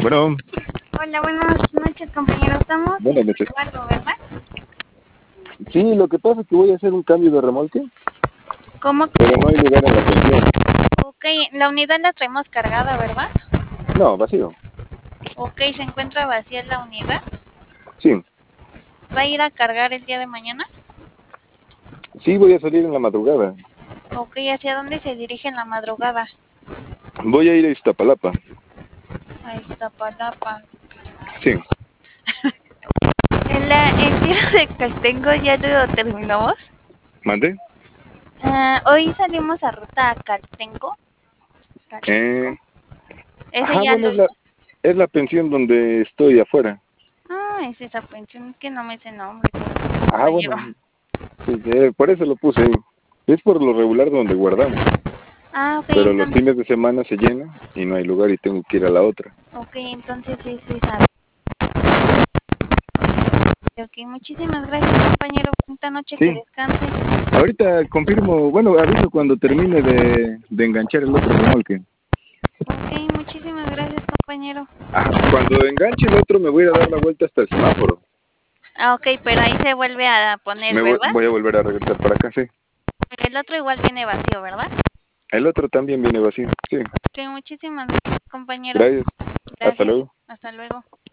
Bueno, Hola, buenas noches, compañero. Estamos buenas en noches. Eduardo, ¿verdad? Sí, lo que pasa es que voy a hacer un cambio de remolque, ¿Cómo? pero no hay lugar en la pensión. Ok, la unidad la traemos cargada, ¿verdad? No, vacío. Ok, se encuentra vacía la unidad. Sí, ¿Va a ir a cargar el día de mañana? sí voy a salir en la madrugada. Ok, ¿hacia dónde se dirige en la madrugada? Voy a ir a Iztapalapa. A Iztapalapa. Sí, El tiro de Caltengo ya lo terminamos. ¿mande? Hoy salimos a ruta a Caltengo. Eh, Caltengo. Ese ajá, ya bueno, lo es hizo. la pensión donde estoy afuera. Es esa pensión, es que no me sé nombre, Ajá, compañero. bueno, sí, por eso lo puse ahí. Es por lo regular donde guardamos, Ok, pero los entonces. fines de semana se llena y no hay lugar y tengo que ir a la otra. Ok, entonces sí, sí, sabe. Ok, muchísimas gracias, compañero. Bonita noche, que Sí, descanse. ahorita confirmo, bueno, aviso cuando termine de enganchar el otro remolque. Ok, muchísimas gracias, compañero. Ajá, cuando enganche el otro me voy a dar la vuelta hasta el semáforo. Ok, pero ahí se vuelve a poner, ¿verdad? Voy a volver a regresar para acá, sí. Pero el otro igual viene vacío, ¿verdad? El otro también viene vacío, sí. Ok, muchísimas gracias, compañero. Gracias. Hasta Gracias. luego. Hasta luego.